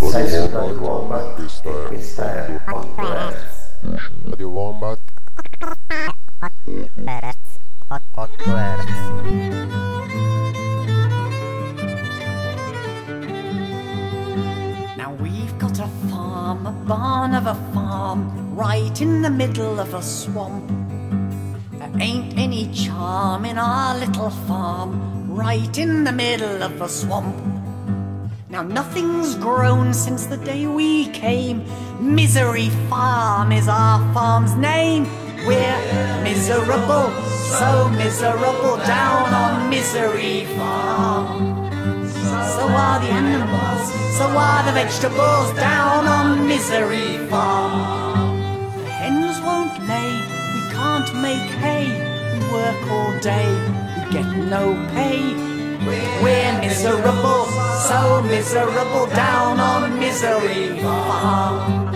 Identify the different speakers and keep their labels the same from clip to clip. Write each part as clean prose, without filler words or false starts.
Speaker 1: Radio Wombat, questa è Hot Hertz.
Speaker 2: Radio Wombat
Speaker 3: 8 Hz.
Speaker 4: Now we've got a farm, a barn of a farm, right in the middle of a swamp. There ain't any charm in our little farm, right in the middle of a swamp. Now nothing's grown since the day we came. Misery Farm is our farm's name. We're miserable, so miserable, down on Misery Farm. So are the animals, so are the vegetables, down on Misery Farm. The hens won't lay, we can't make hay. We work all day, we get no pay. We're miserable, so miserable, down on Misery Farm.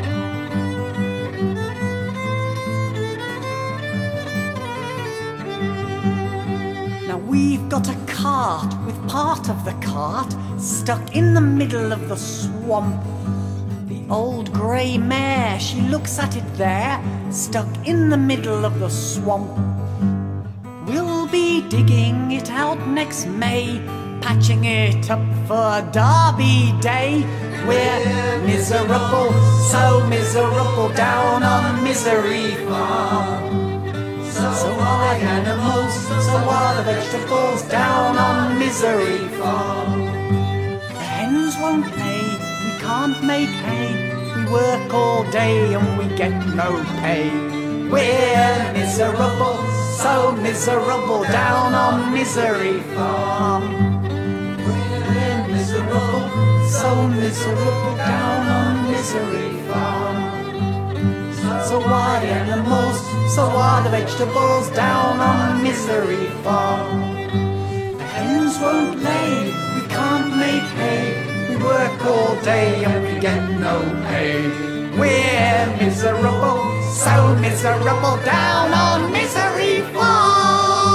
Speaker 4: Now we've got a cart with part of the cart stuck in the middle of the swamp. The old grey mare, she looks at it there, stuck in the middle of the swamp. We'll be digging it out next May, patching it up for Derby Day. We're miserable, so miserable, down on Misery Farm. So are the animals, so are the vegetables, down on Misery Farm. The hens won't lay, we can't make hay. We work all day and we get no pay. We're miserable, so miserable, down on Misery Farm. We're miserable, so miserable, down on Misery Farm. So are the animals, so are the vegetables, down on Misery Farm. The hens won't lay, we can't make hay. We work all day and we get no pay. We're miserable, so miserable, down on Misery Farm.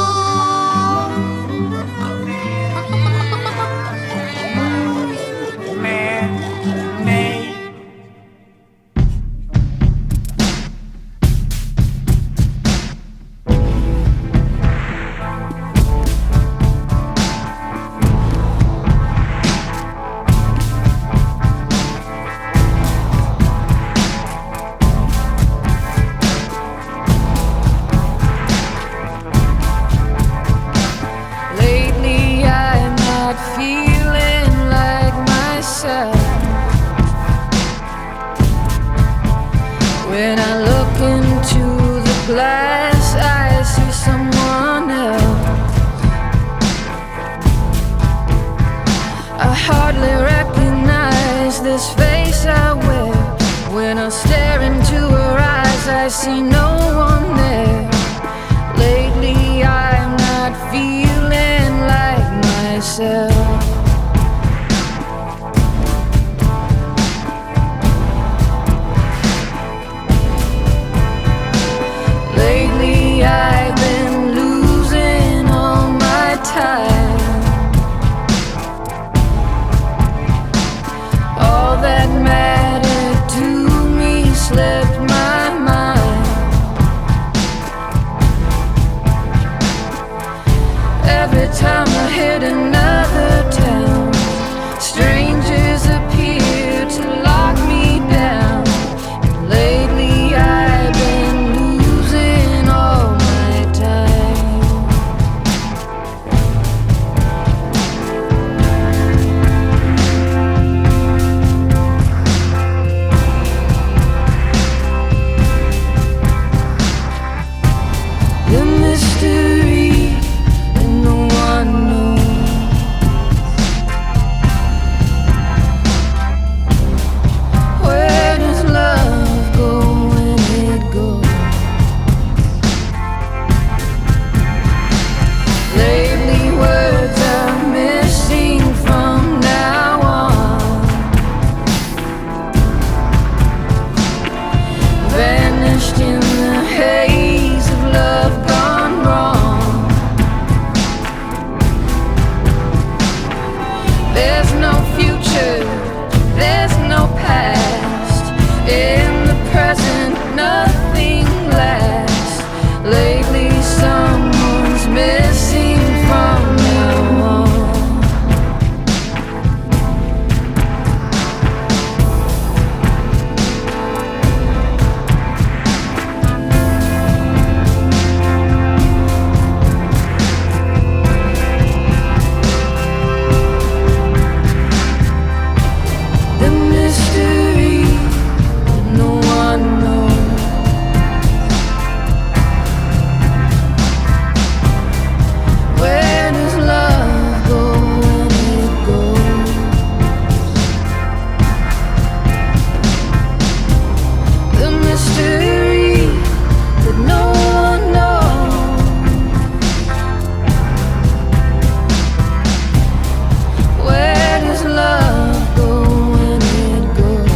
Speaker 5: When I look into the glass, I see someone else. I hardly recognize this face I wear. When I stare into her eyes, I see no one there. Lately I'm not feeling like myself. Lately I've been losing all my time. All that mattered to me slipped my mind. mystery that no one knows. Where does love go when it goes?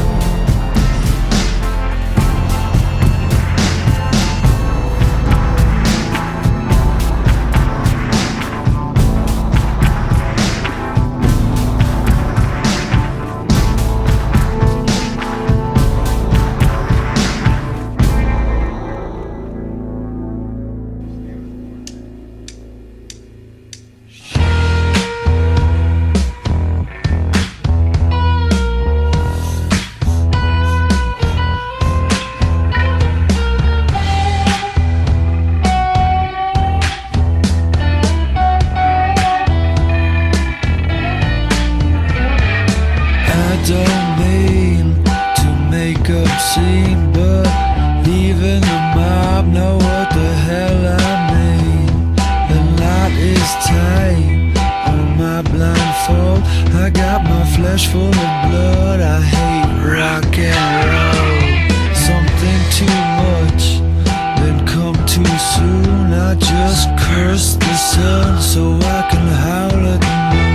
Speaker 2: Don't mean to make obscene, but even the mob know what the hell I mean. The light is tight on my blindfold. I got my flesh full of blood. I hate rock and roll. Something too much, then come too soon. I just curse the sun so I can howl at the moon.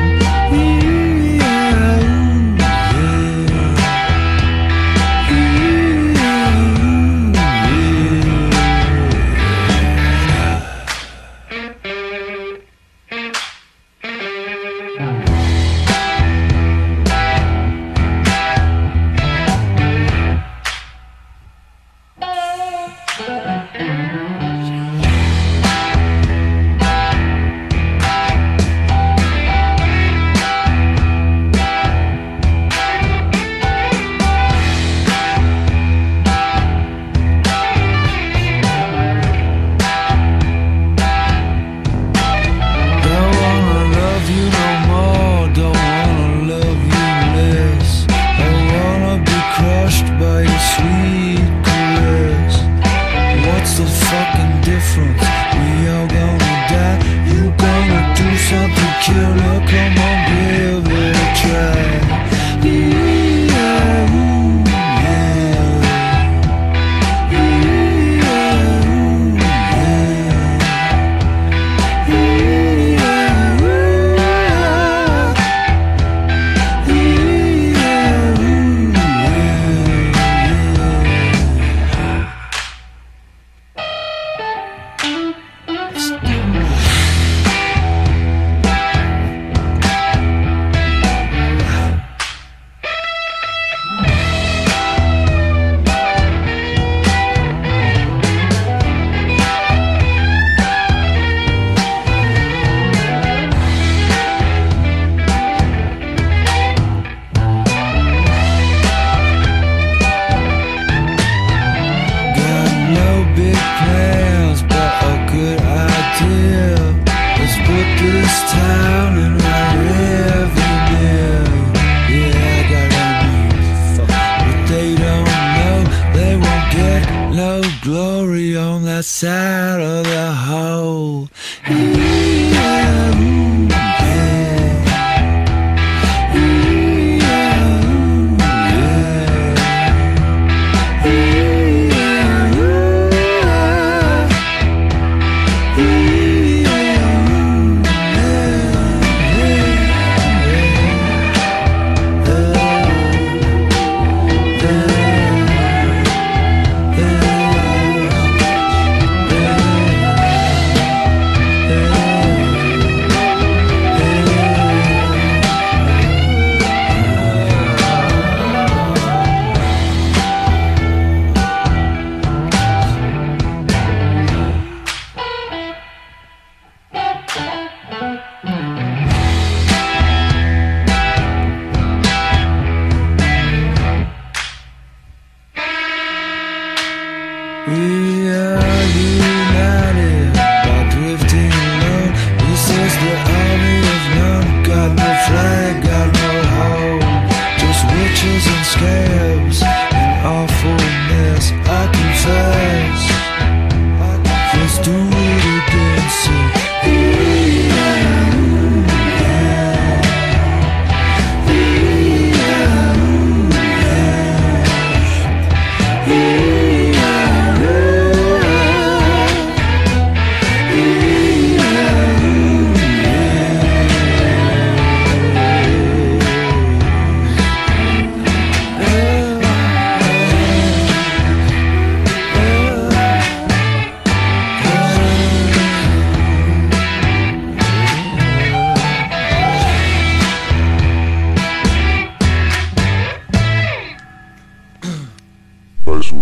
Speaker 2: Glory on that side of the hole.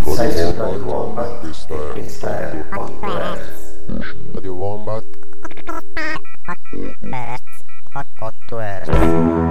Speaker 1: Radio Wombat, questa è 8 Hz. Radio Wombat,
Speaker 3: 8 Hz.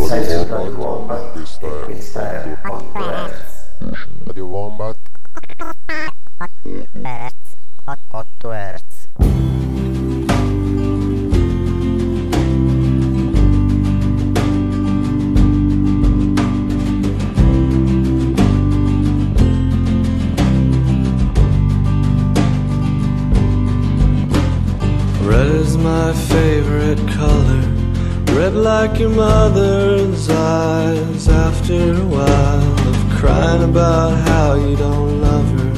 Speaker 1: Radio Wombat, questa è 8 Hz. Radio Wombat.
Speaker 3: 8 Hz.
Speaker 2: Red is my favorite color, red like your mother's eyes. After a while of crying about how you don't love her,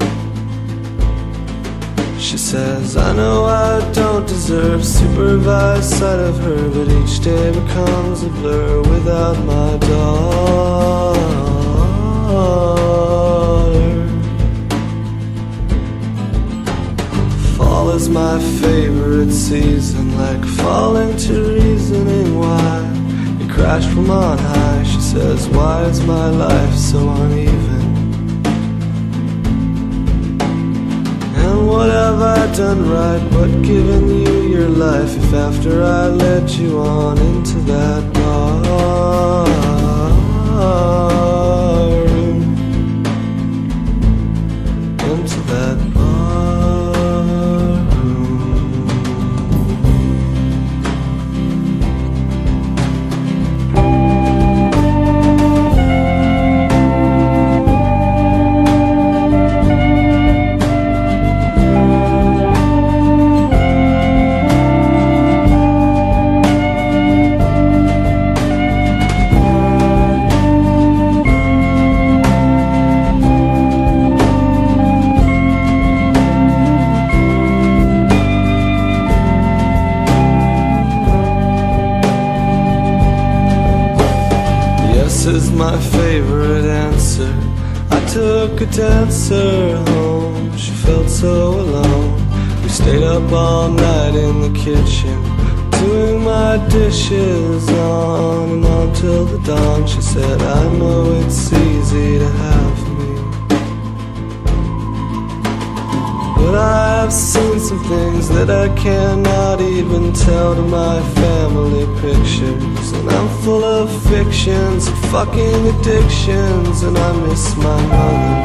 Speaker 2: she says, I know I don't deserve supervised sight of her, but each day becomes a blur without my daughter. Fall is my favorite season, like falling to reasoning why you crashed from on high. She says, why is my life so uneven? And what have I done right but given you your life, if after I led you on into that bar room, into that is my favorite answer. I took a dancer home, she felt so alone. We stayed up all night in the kitchen, doing my dishes on and on till the dawn. She said, I know it's easy to have me, but I've seen some things that I cannot even tell to my family pictures. And I'm full of fictions and fucking addictions, and I miss my mother.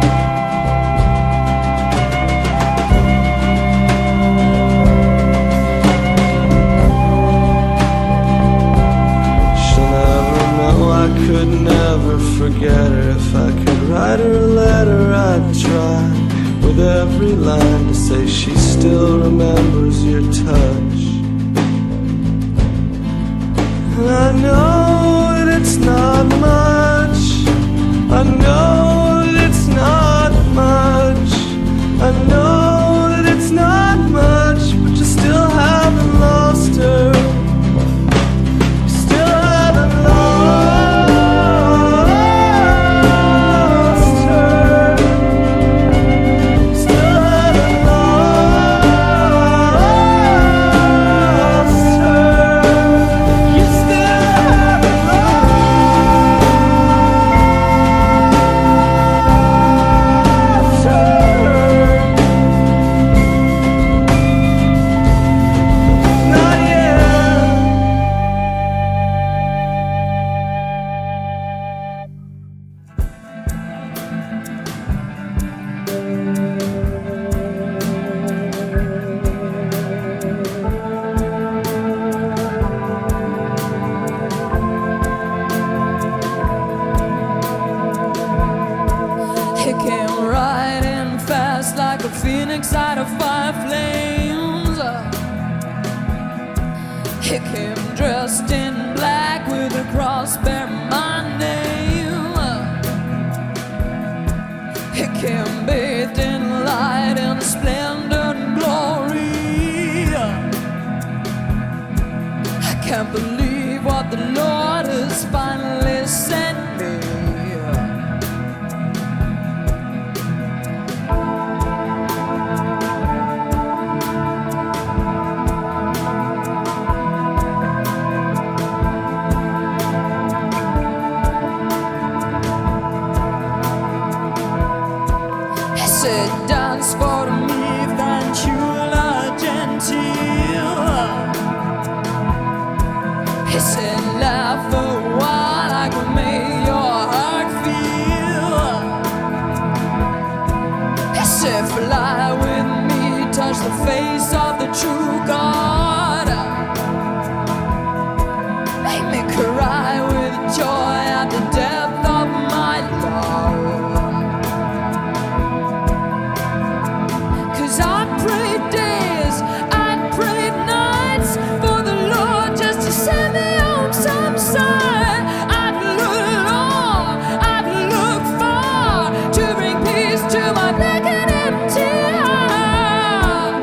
Speaker 2: She'll never know, I could never forget her. If I could write her a letter, I'd try with every line to say she still remembers your touch. And I know that it's not much, I know that it's not much, I know that it's not much, but you still haven't lost her. You still haven't lost her. Still haven't lost her. You still haven't lost her. Not yet.
Speaker 5: He came riding fast like a phoenix out of fire flames. He came dressed in black with a cross bearing my name. He came bathed in light and splendor and glory. I can't believe what the Lord has finally sent me. the face of the true God. Make me cry with joy at the depth of my love. 'Cause I prayed days, I prayed nights for the Lord just to send me home some sign. I'd look long, I'd look far to bring peace to my naked empty heart.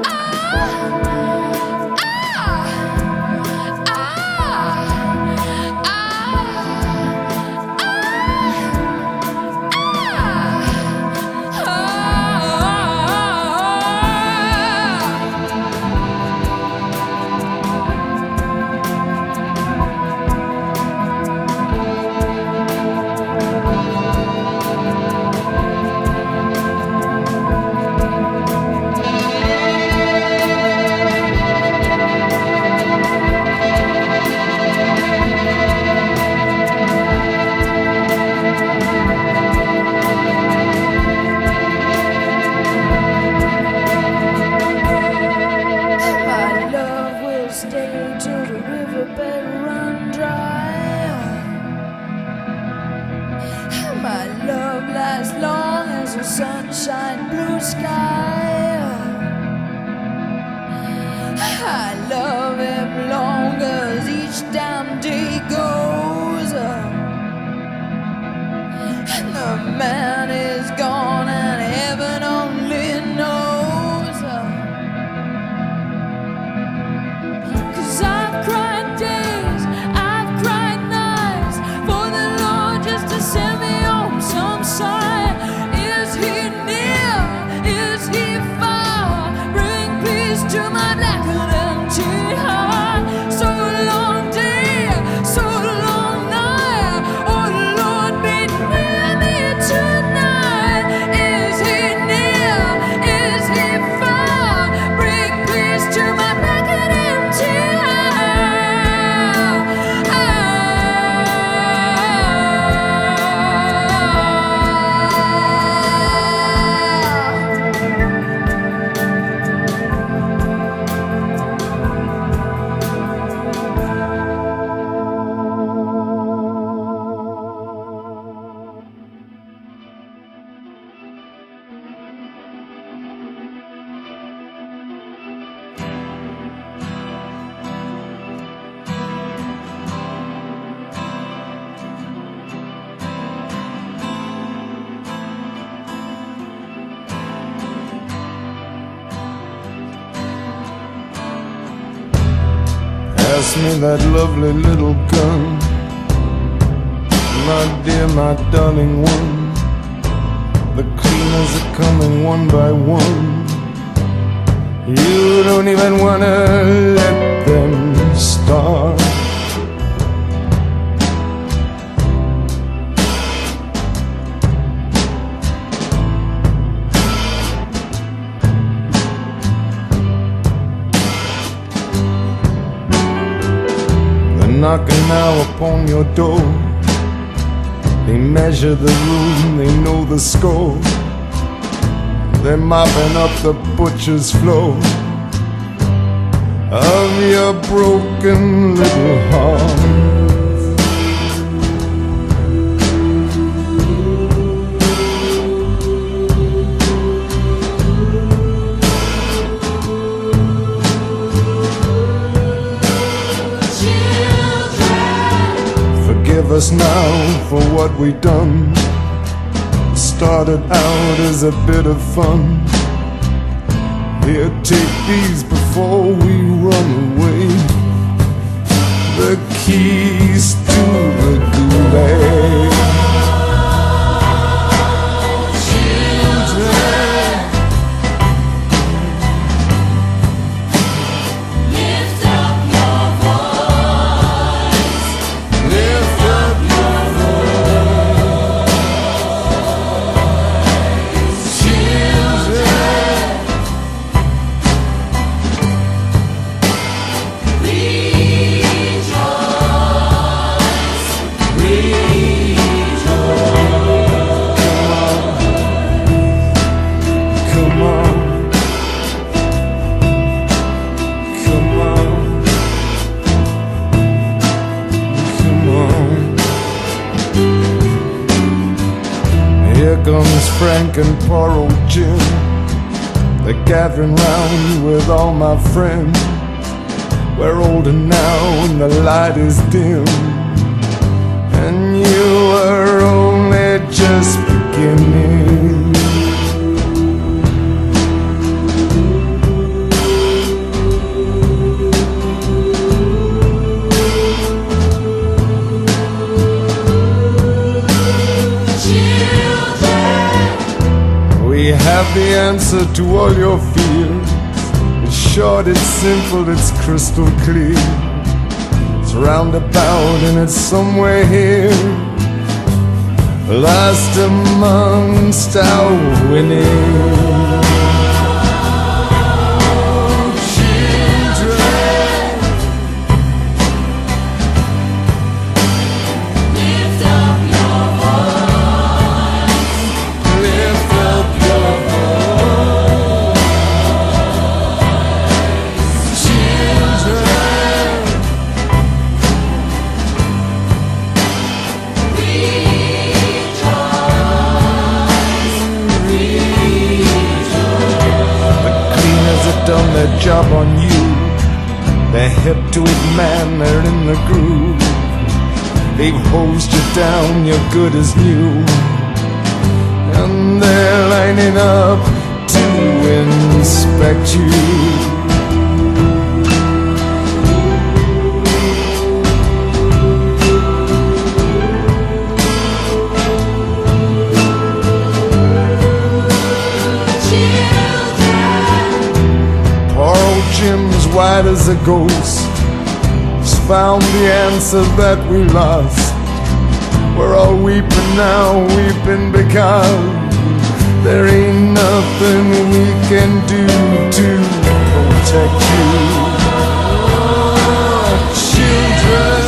Speaker 5: Sunshine, blue sky. I love him long as each damn day goes. And the man is gone and heaven only knows. 'Cause I've cried days, I've cried nights for the Lord just to send me home some sign. Is he near? Is he far? Bring peace to my black and empty heart. So long day, so long night. Oh Lord, meet near me tonight. Is he near? Is he far? Bring peace to my black and empty
Speaker 6: Pass me that lovely little gun, my dear, my darling one. The cleaners are coming one by one. You don't even wanna let them start. Knocking now upon your door. They measure the room, they know the score. They're mopping up the butcher's floor of your broken little heart. Forgive us now for what we done. Started out as a bit of fun. Here, take these before we run away. The keys to the gulag. comes Frank and poor old Jim. They're gathering round with all my friends. We're older now and the light is dim, and you were only just beginning. We have the answer to all your fears. It's short, it's simple, it's crystal clear. It's roundabout and it's somewhere here, lost amongst our winning. Done their job on you. They're hip to it, man, they're in the groove. They've hosed you down, you're good as new, and they're lining up to inspect you. Jim's white as a ghost has found the answer that we lost. We're all weeping now, weeping because there ain't nothing we can do to protect you. Children,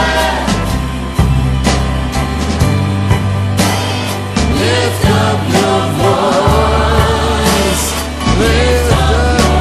Speaker 6: lift up your voice. Lift up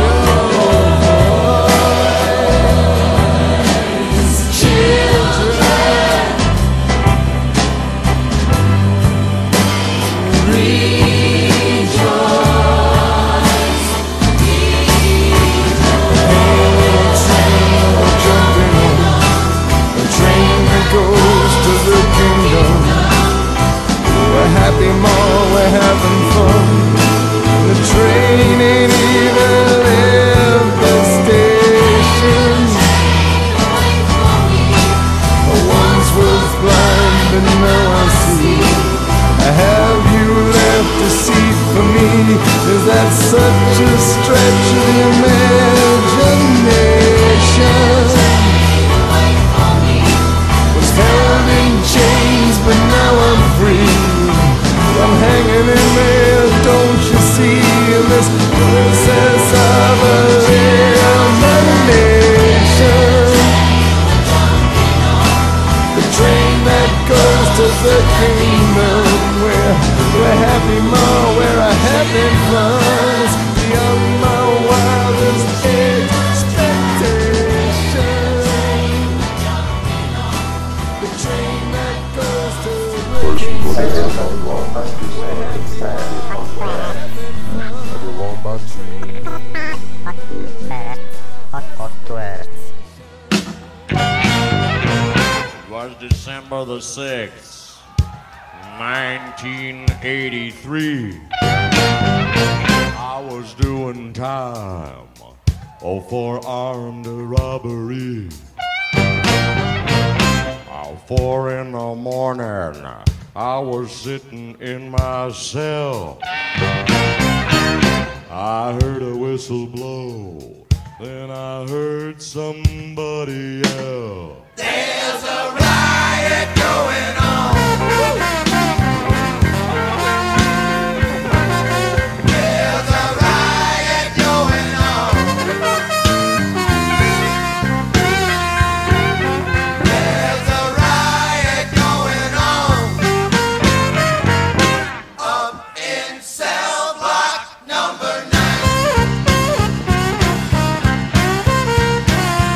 Speaker 6: we're having fun. The train ain't even left the station. I once was blind, but now I see. Have you left a seat for me? Is that such a stretch of the imagination? Was held in chains, but now I'm free. I'm hanging in there, don't you see, this process of elimination. The train that goes to the kingdom, where we're happy more, where our happy fun's beyond my wildest expectation. The train that goes to the kingdom.
Speaker 7: It was December the 6th, 1983. I was doing time for armed robbery. 4 in the morning, I was sitting in my cell. I heard a whistle blow, then I heard somebody yell. There's a riot going on. There's a riot going on. There's a riot going on up in cell block number 9.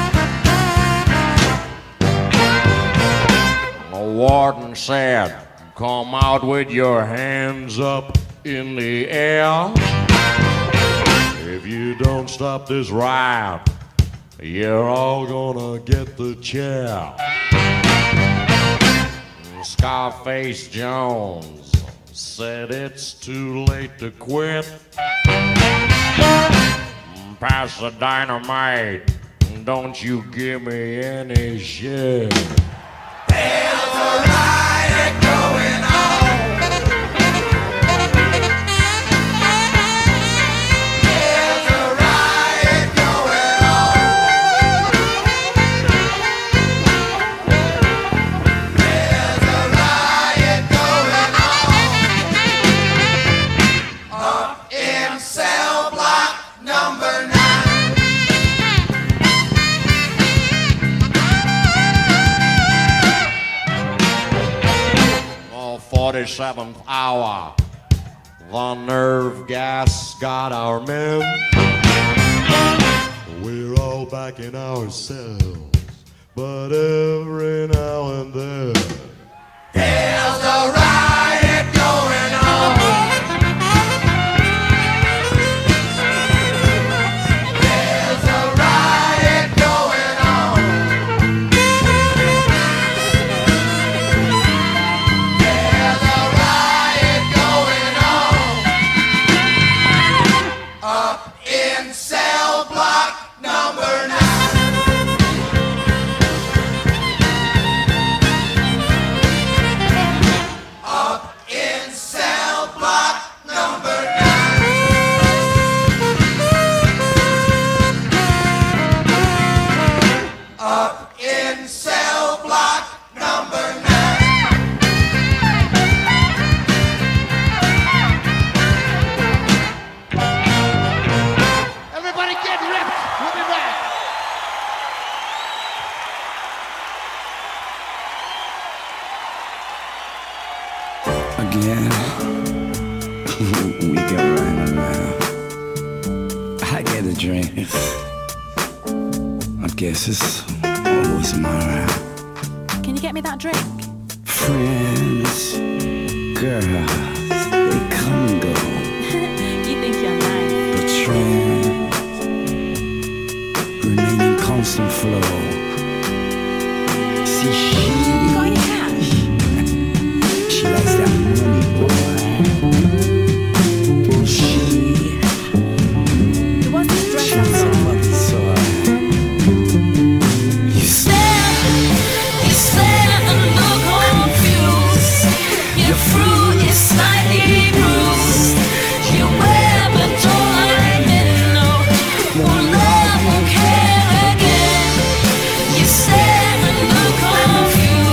Speaker 7: The warden said, Come out with your hands up in the air. If you don't stop this ride, you're all gonna get the chair. Scarface Jones said it's too late to quit. Pass the dynamite, don't you give me any shit. There's a riot going on. There's a riot going on. There's a riot going on. Up in cell block number 9. 47th hour, the nerve gas got our men. We're all back in ourselves, but every now and then there's a riot going on. There's a riot going on. There's a riot going on. Up in cell block number 9. Up in cell block number 9. Up in cell block number 9. Everybody get ripped. We'll be back.
Speaker 2: Again, we go right around. I get a drink. I guess it's always my round.
Speaker 8: Can you get me that drink?
Speaker 2: Friends, girls, they come and go.
Speaker 8: You think you're nice.
Speaker 2: But trends remain in constant flow. See,
Speaker 8: You got any cash?
Speaker 2: she likes that money, boy. She
Speaker 8: What's this dress I'm
Speaker 2: so
Speaker 8: wearing?
Speaker 2: fucking sore. You
Speaker 5: Stare and look confused. Your fruit is slightly bruised. You wear but don't admit no. Won't love, won't care again. You stare and look confused.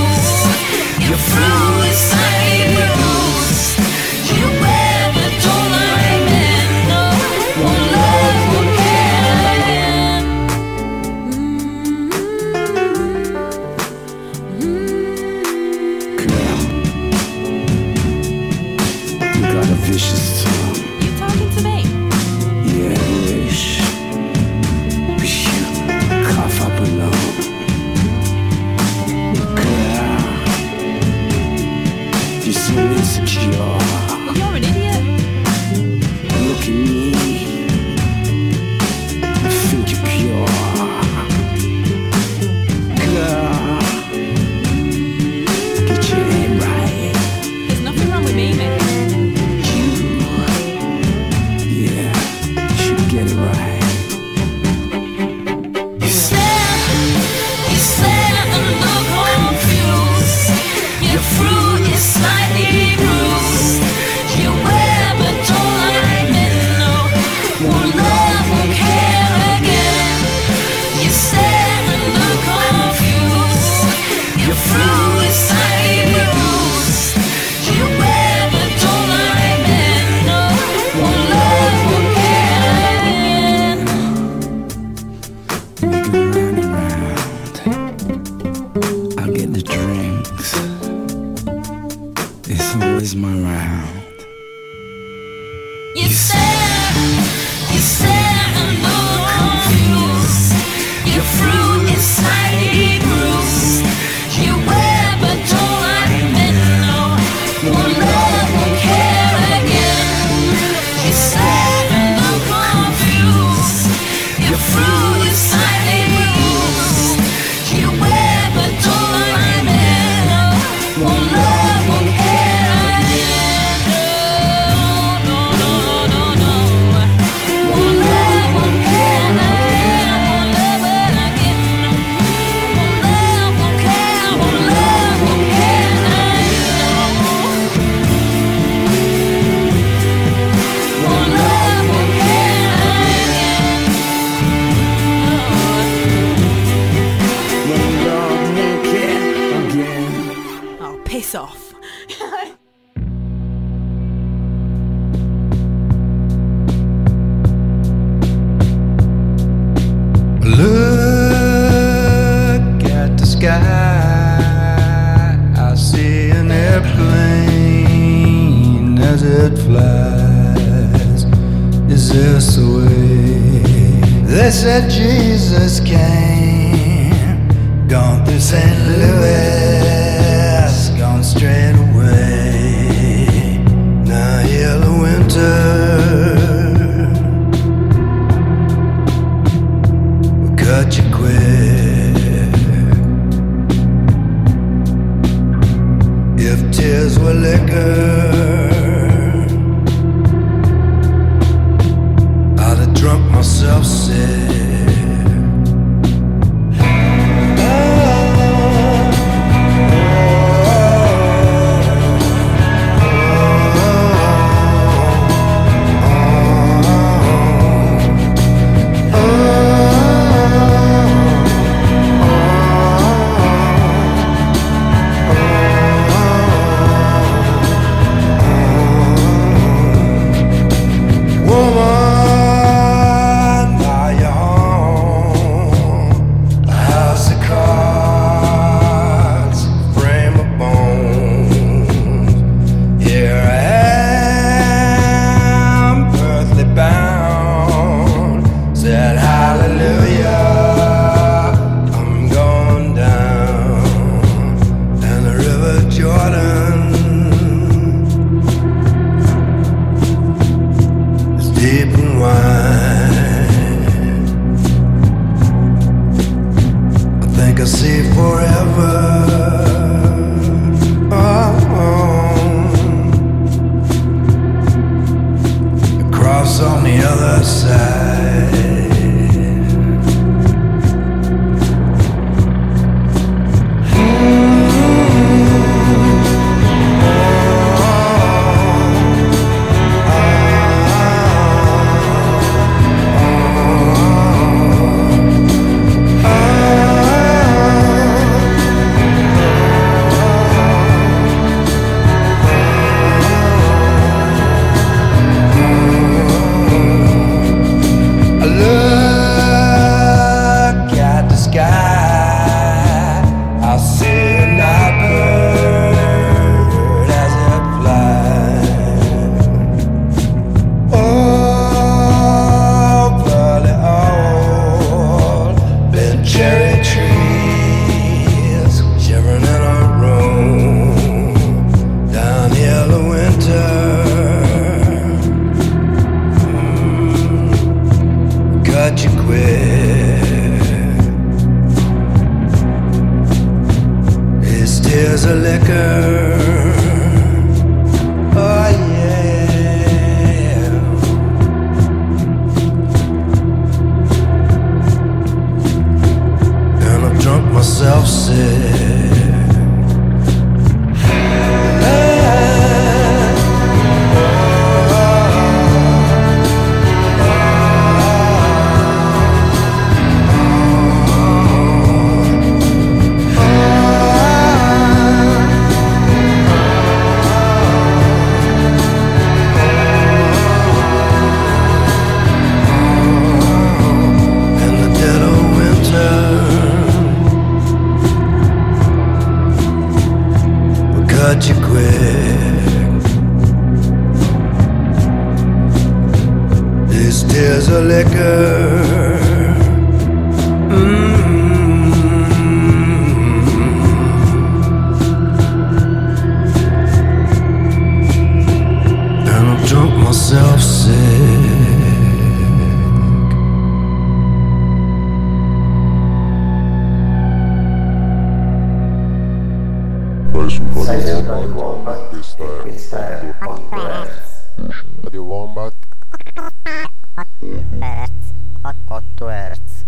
Speaker 8: piss off.
Speaker 2: Look at the sky. I see an airplane as it flies. Is this the way? They said Jesus came, gone through St. Louis, gone straight away. Now here the winter cut you quick. If tears were liquor, I'd have drunk myself sick.
Speaker 1: The wombat.
Speaker 3: 8 Hz.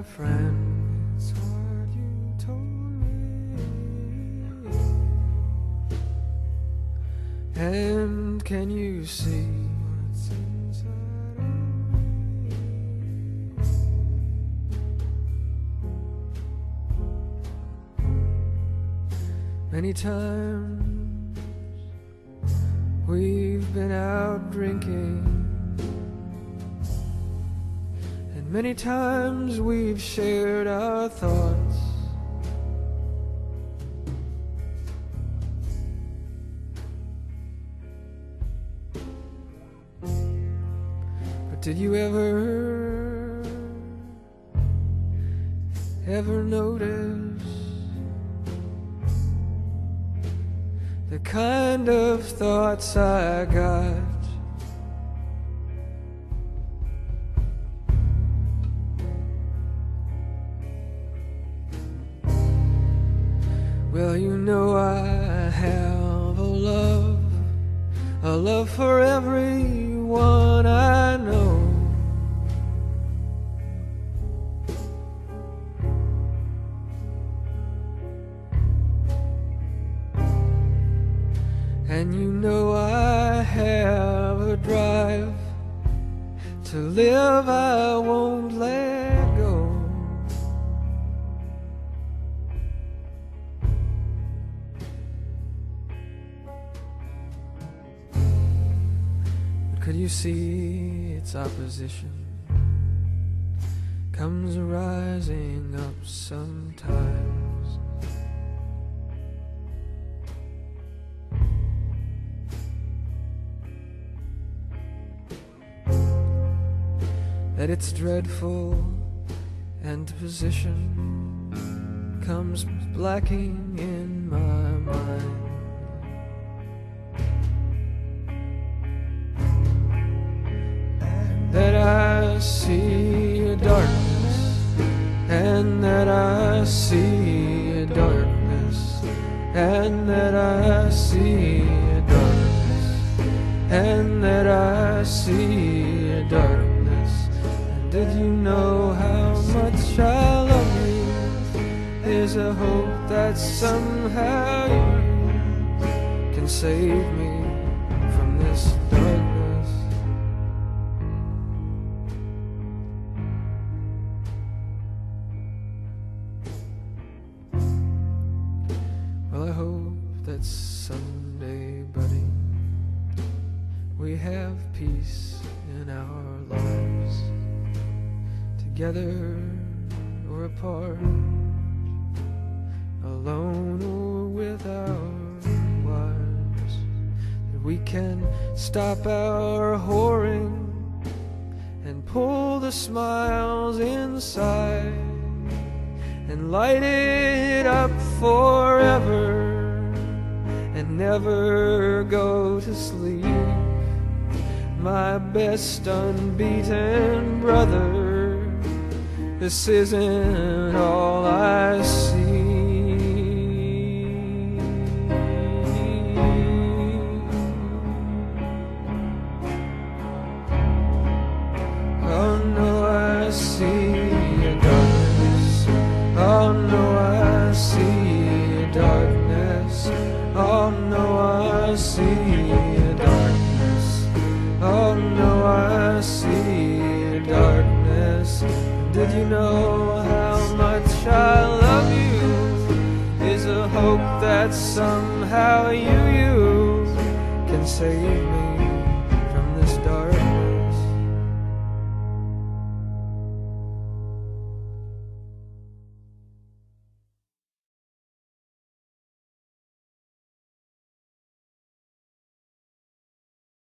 Speaker 2: my friend, it's what you told me. And can you see what's inside of me? Many times we've been out drinking, and many times we've shared our thoughts. But did you ever notice the kind of thoughts I got? Well, you know I have a love for everyone I know. And you know I have a drive to live I won't let go. But could you see its opposition comes rising up sometimes? That its dreadful antiposition comes blacking in my mind. That I see a darkness, and that I see a darkness, and that I see a darkness, and that I see a darkness. Did you know how much I love you? There's a hope that somehow you can save me from this darkness. Well, I hope that someday, buddy, we have peace in our lives. Together or apart, alone or with our wives, that we can stop our whoring and pull the smiles inside and light it up forever and never go to sleep. My best unbeaten brother, this isn't all I see. Oh no, I see a darkness. Oh no, I see a darkness. Oh no, I see a darkness. Oh no, I see a darkness. Did you know how much I love you? Is a hope that somehow you can save me